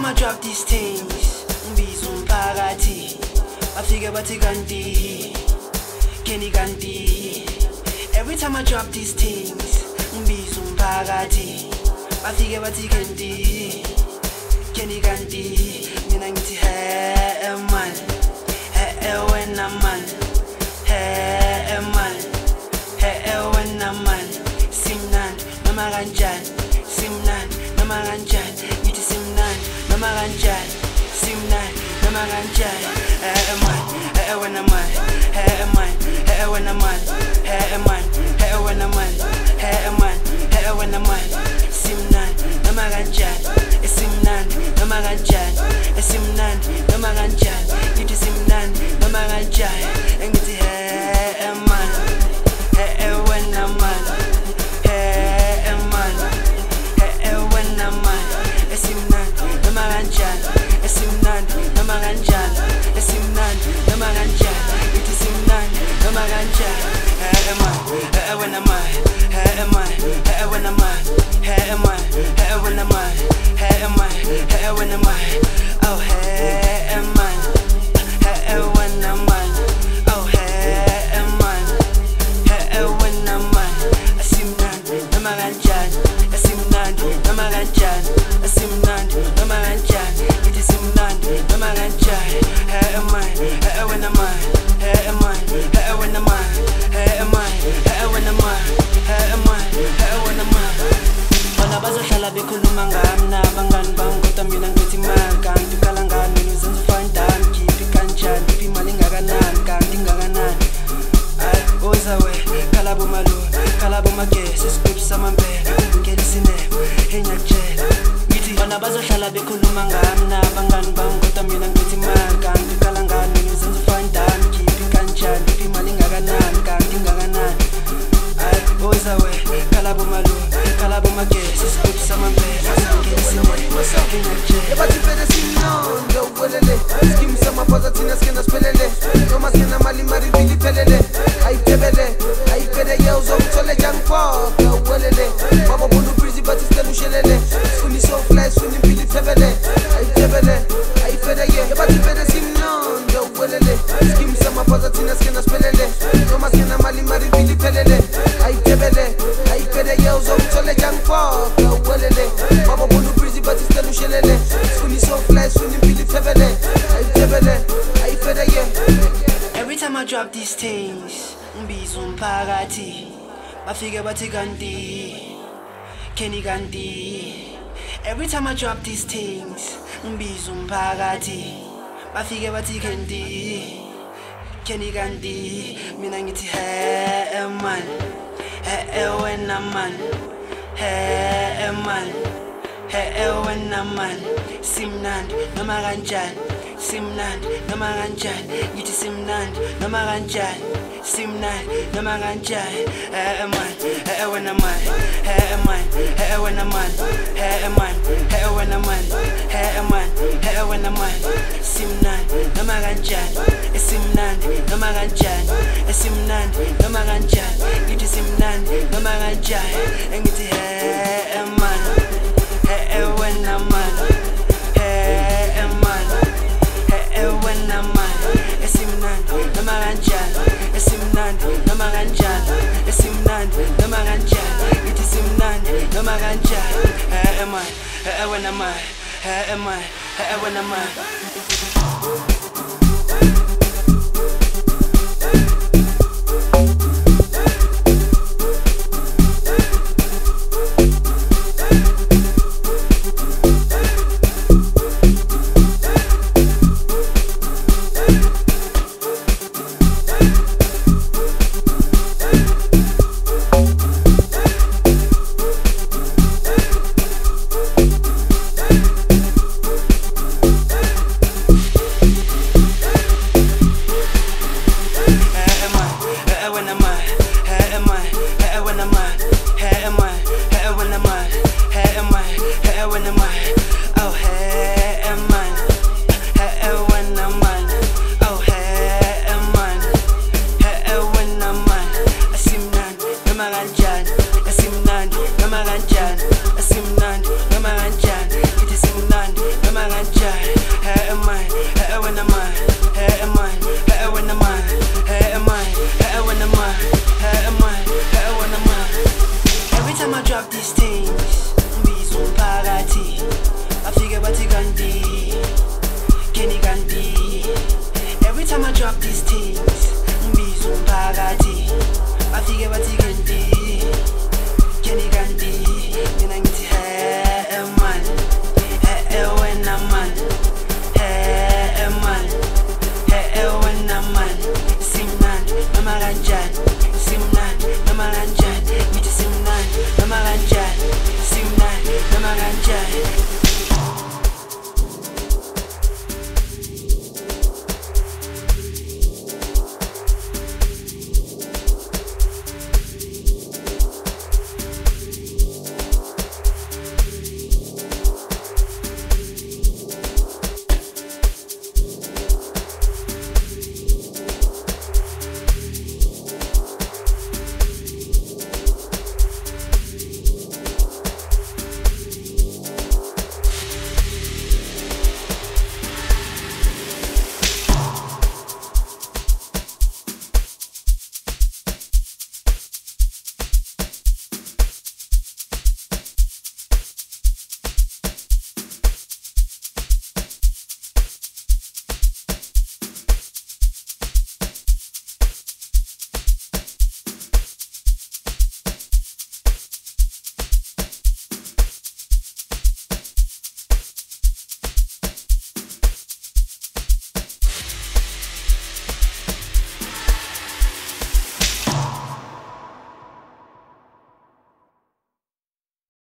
time I drop these things, ngibiza umphakathi bafike bathi kanti Kenny kanti. Every time I drop these things, ngibiza umphakathi bafike bathi kanti Kenny kanti. Mina ngithi hey man, hey wena man, hey man, hey wena man. Simnandi noma kanjani, simnandi noma kanjani, ngithi simnandi noma kanjani, simnandi noma kanjani. Hey man, hey wena man, hey man, hey wena man, hey man, hey wena man, hey man, hey wena man. Simnandi noma kanjani, simnandi noma kanjani, simnandi noma kanjani, ngithi simnandi noma kanjani. Ngithi hey man, hey wena man, hey man, hey wena man. Simnandi noma kanjani, simnandi noma kanjani, simnandi noma kanjani, ngithi simnandi noma kanjani. Hey man, hey wena man, hey man, hey wena man, hey man, hey wena man, hey man, hey wena man. Oh hey man, hey wena man, oh hey man, hey wena man. Simnandi noma kanjani, simnandi noma kanjani, simnandi noma kanjani, ngithi simnandi noma kanjani. Hey man, hey wena man, hey man, hey wena man, hey man, hey wena man, hey man, hey wena man. Bona bazohlala bekhuluma ngami nabangani bami kodwa mina ngithi kanti ukala ngani, mina uzenza ufandani, ngiphi kanjani, ngiphi imali engakanani, kanti ingakanani. Ay ozawe kala bomalo, kala bomagesi, script samambela, ngikela isinema enyakutshela. Ngithi bona bazohlala bekhuluma ngami nabangani bami kodwa mina ngithi kanti ukala ngani, mina uzenza ufandani, ngiphi kanjani, ngiphi imali engakanani, kanti ingakanani. Ay ozawe kala bomalo, kala bomagesi, script samambela, ngikela isinema enyakutshela. Bathi phela simnandi awuwelele, skim samaphoza thina sikena siphelele, noma sina mali marivili phelele. Ayithebele, ayiphele ye uzongithole jangfoka awuwelele. Baba bona ubreezy bathi sicela ushelele, sifuna isofly sifuna impilo ithebele. Ayithebele, ayiphele ye. Bathi phela simnandi awuwelele, skim samaphoza thina sikena siphelele, noma sina mali marivili phelele. Ayithebele, ayiphele ye uzongithole jangfoka awuwelele. Baba bona ubreezy bathi sicela ushelele, sifuna isofly sifuna impilo ithebele. Ayithebele, ayiphele ye. Every time I drop these things, ngibiza umphakathi bafike bathi kanti Kenny kanti. Every time I drop these things, ngibiza umphakathi bafike bathi kanti Kenny kanti. Mina ngithi hey man, hey wena man, hey man, hey wena man. Simnandi noma kanjani, simnandi noma kanjani, ngithi simnandi noma kanjani, simnandi noma kanjani. Hey man, hey wena man, hey man, hey wena man, hey man, hey wena man, hey man, hey wena man. Simnandi noma kanjani, simnandi noma kanjani, simnandi noma kanjani, ngithi simnandi noma kanjani. Ngithi hey man, hey wena man, hey man, hey wena man. Simnandi noma kanjani, simnandi noma kanjani, simnandi noma kanjani, ngithi simnandi noma kanjani. Hey man, hey wena man, hey man, hey wena man. noma kanjani,